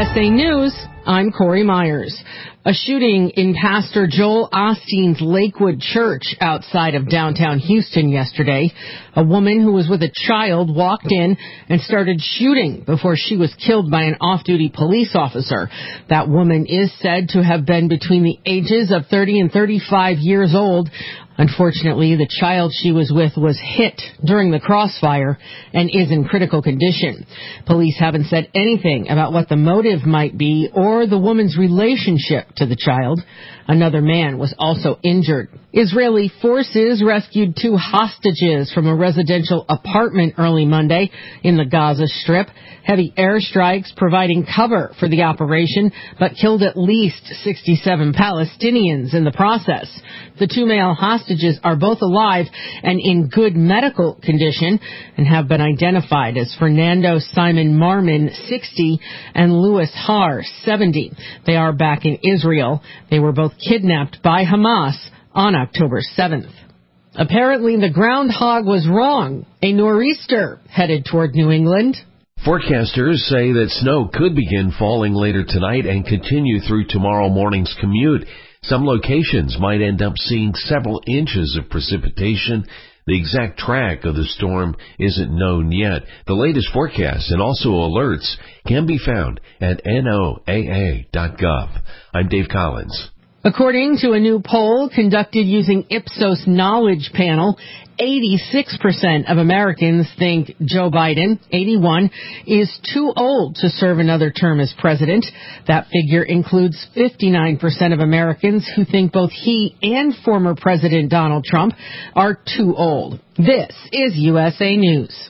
USA News, I'm Corey Myers. A shooting in Pastor Joel Osteen's Lakewood Church outside of downtown Houston yesterday. A woman who was with a child walked in and started shooting before she was killed by an off-duty police officer. That woman is said to have been between the ages of 30 and 35 years old. Unfortunately, the child she was with was hit during the crossfire and is in critical condition. Police haven't said anything about what the motive might be or the woman's relationship to the child. Another man was also injured. Israeli forces rescued 2 hostages from a residential apartment early Monday in the Gaza Strip. Heavy airstrikes providing cover for the operation, but killed at least 67 Palestinians in the process. The 2 male hostages are both alive and in good medical condition and have been identified as Fernando Simon Marman, 60, and Louis Har, 70. They are back in Israel. They were both kidnapped by Hamas on October 7th. Apparently, the groundhog was wrong. A nor'easter headed toward New England. Forecasters say that snow could begin falling later tonight and continue through tomorrow morning's commute. Some locations might end up seeing several inches of precipitation. The exact track of the storm isn't known yet. The latest forecasts and also alerts can be found at NOAA.gov. I'm Dave Collins. According to a new poll conducted using Ipsos Knowledge Panel, 86% of Americans think Joe Biden, 81, is too old to serve another term as president. That figure includes 59% of Americans who think both he and former President Donald Trump are too old. This is USA News.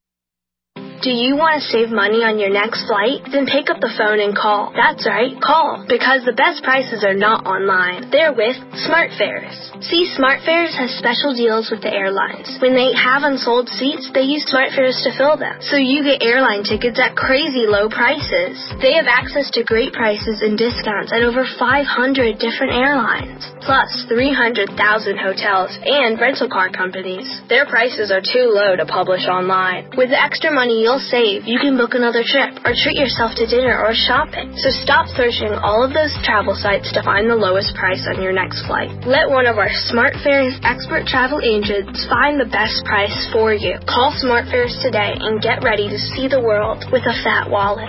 Do you want to save money on your next flight? Then pick up the phone and call. That's right, call. Because the best prices are not online. They're with SmartFares. See, SmartFares has special deals with the airlines. When they have unsold seats, they use SmartFares to fill them. So you get airline tickets at crazy low prices. They have access to great prices and discounts at over 500 different airlines. Plus 300,000 hotels and rental car companies. Their prices are too low to publish online. With the extra money you'll save, you can book another trip or treat yourself to dinner or shopping. So stop searching all of those travel sites to find the lowest price on your next flight. Let one of our SmartFares expert travel agents find the best price for you. Call SmartFares today and get ready to see the world with a fat wallet.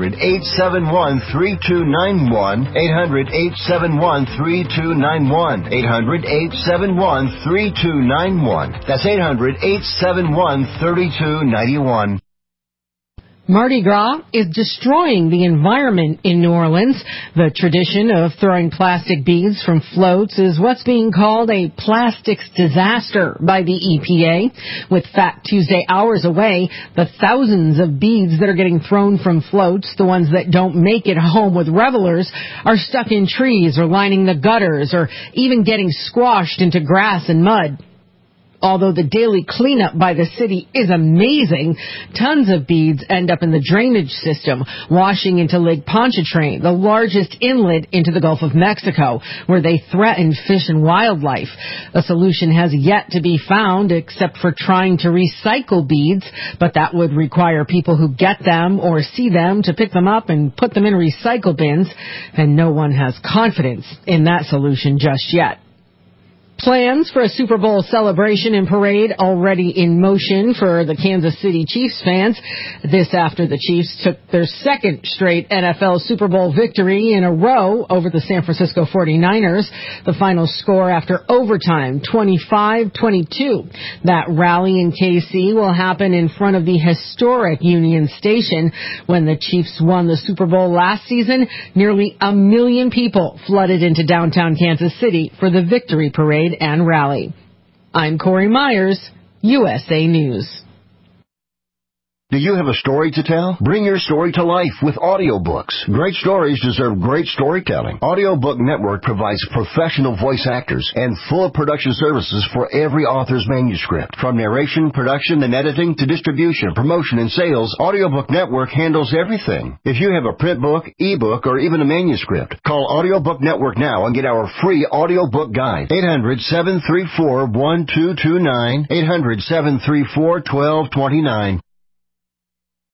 800-871-3291. 800-871-3291. 800-871-3291. That's 800-871-3291. Mardi Gras is destroying the environment in New Orleans. The tradition of throwing plastic beads from floats is what's being called a plastics disaster by the EPA. With Fat Tuesday hours away, the thousands of beads that are getting thrown from floats, the ones that don't make it home with revelers, are stuck in trees or lining the gutters or even getting squashed into grass and mud. Although the daily cleanup by the city is amazing, tons of beads end up in the drainage system, washing into Lake Pontchartrain, the largest inlet into the Gulf of Mexico, where they threaten fish and wildlife. A solution has yet to be found, except for trying to recycle beads, but that would require people who get them or see them to pick them up and put them in recycle bins, and no one has confidence in that solution just yet. Plans for a Super Bowl celebration and parade already in motion for the Kansas City Chiefs fans. This after the Chiefs took their second straight NFL Super Bowl victory in a row over the San Francisco 49ers. The final score after overtime, 25-22. That rally in KC will happen in front of the historic Union Station. When the Chiefs won the Super Bowl last season, nearly 1 million people flooded into downtown Kansas City for the victory parade and rally. I'm Corey Myers, USA News. Do you have a story to tell? Bring your story to life with audiobooks. Great stories deserve great storytelling. Audiobook Network provides professional voice actors and full production services for every author's manuscript. From narration, production, and editing to distribution, promotion, and sales, Audiobook Network handles everything. If you have a print book, ebook, or even a manuscript, call Audiobook Network now and get our free audiobook guide. 800-734-1229. 800-734-1229.